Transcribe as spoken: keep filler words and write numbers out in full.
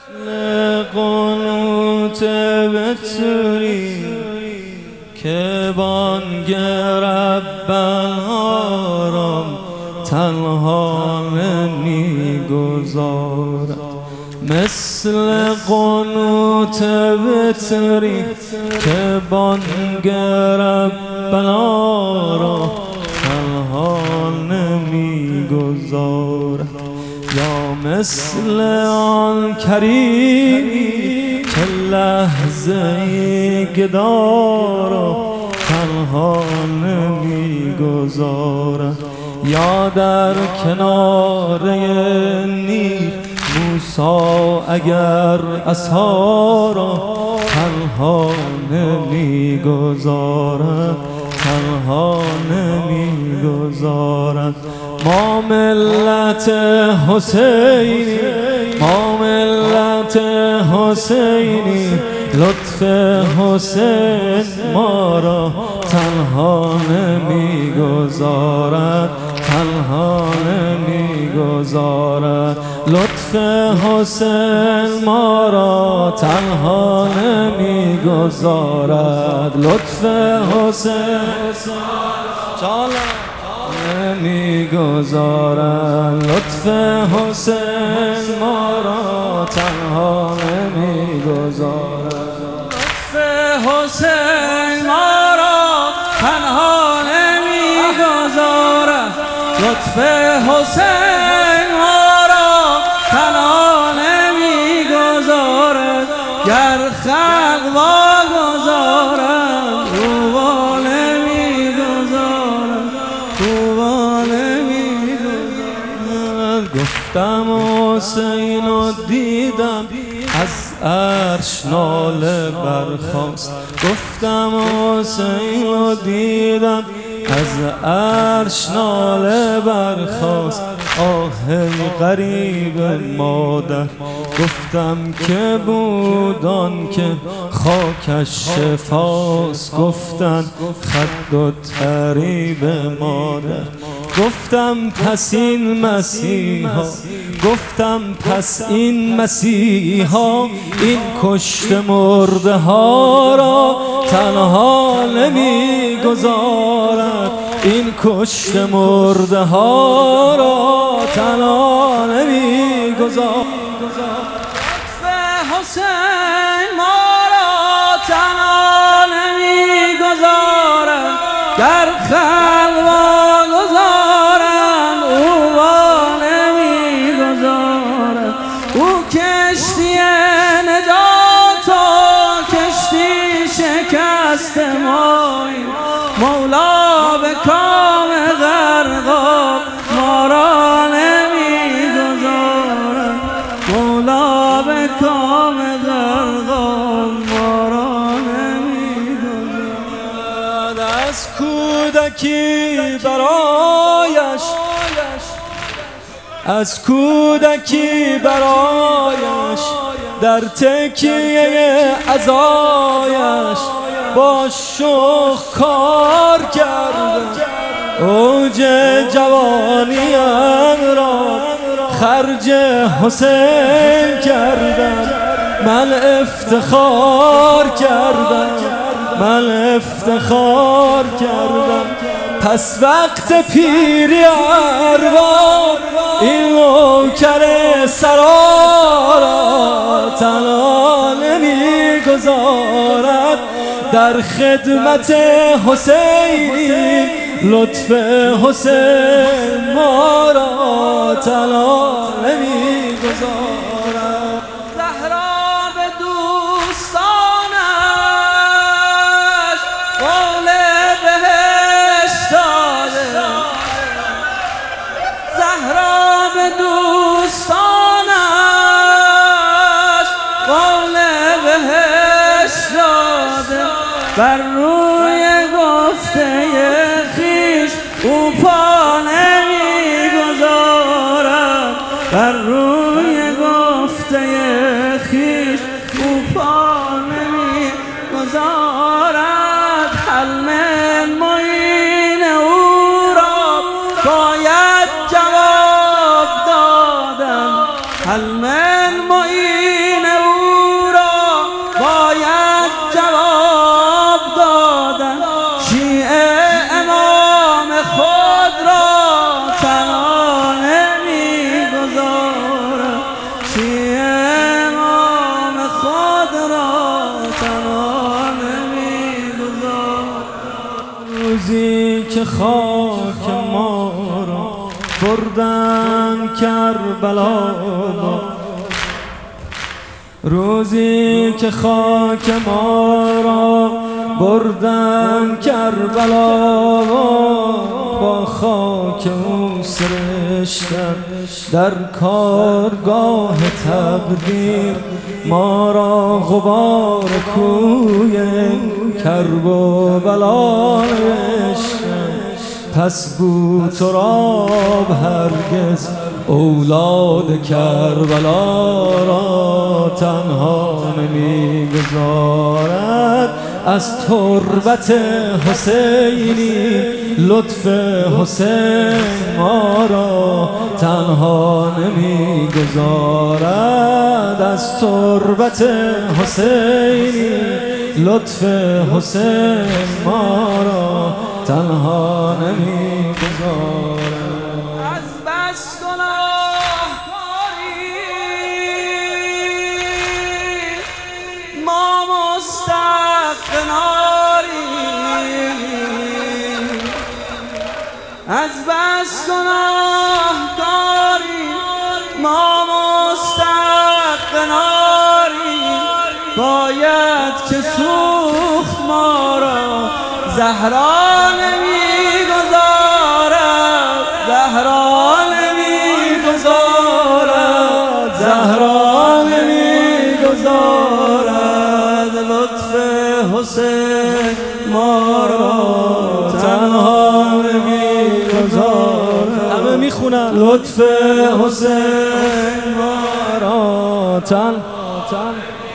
قنوت بتری که بانگ رب العالم تنها نمیگذارد، مثل قنوت بتری که بانگ رب العالم تنها نمیگذارد، یا مثل آن کریمی که لحظه گدارا تنها نمیگذارد، یا در کناره نیل موسی اگر عصا را تنها نمیگذارد، تنها نمیگذارد. ما ملت حسینی، ما ملت حسینی، لطف حسین ما را تنها نمیگذارد، تنها نمیگذارد. لطف حسین ما را تنها نمیگذارد، لطف حسین نمیگذارد، لطف حسین ما را تنها نمیگذارد، لطف حسین ما را تنها نمیگذارد، لطف حسین ما را تنها نمیگذارد. گر خلق واگذارد او وا نمیگذارد، او وا نمیگذارد. گفتم حسین و دیدم از عرش ناله برخاست، گفتم حسین و دیدم از عرش ناله برخاست. آه ای غریب مادر، گفتم که بودان که خاکش شفاست، گفتن خد و طریب مادر. گفتم پس این مسیحا، گفتم پس این مسیحا این کشت مرده ها را تنها نمیگذارد، این کشت مرده ها را تنها نمیگذارد. لطف حسین ما را تنها نمیگذارد، گر خلق واگذارند او وا نمیگذارد. او کشتی نجات و کشتی شکست ماییم، مولا به کام غرقاب ما را نمیگذارد، مولا به کام غرقاب ما را نمیگذارد. از کودکی برایش، از کودکی برایش در تکیه عزایش با شوق کار کردم، اوج جوانیم را خرج حسین کردم. من افتخار کردم، من افتخار کردم. پس وقت پیری ارباب این نوکر سرا را تنها نمیگذارد، در خدمت حسینی لطف حسین ما را تنها نمیگذارد. زهرا به دوستانش قول بهشت داده، زهرا به دوستانش قول بهشت داده. بر روی گفته خویش او پا نمیگذارد، بر روی گفته خویش او پا نمیگذارد. حلم معین او را باید جواب دادن، حلم معین کی امام خود را تنها نمیگذارد. روزی که خاک ما را بردن کربلا، روزی که خاک ما را بردن کربلا، با خاک او سرشتم در کارگاه تقدیر، ما را غبار کوی کرب و بلا نوشتم. پس بو تراب هرگز اولاد کربلا را تنها نمیگذارد. از تربت حسینی لطف حسین ما را تنها نمیگذارد. از تربت حسینی لطف حسین ما را تنها نمیگذارد. از بس گناهکاری ما مستغناریم، از بس گناهکاری ما مستغناریم. باید که سوخت ما را زهرا نمیگذارد، زهرا نمیگذارد، زهرا نمیگذارد. لطف حسین ما را تنها نمیگذارد. همه میخونن لطف حسین ما را تنها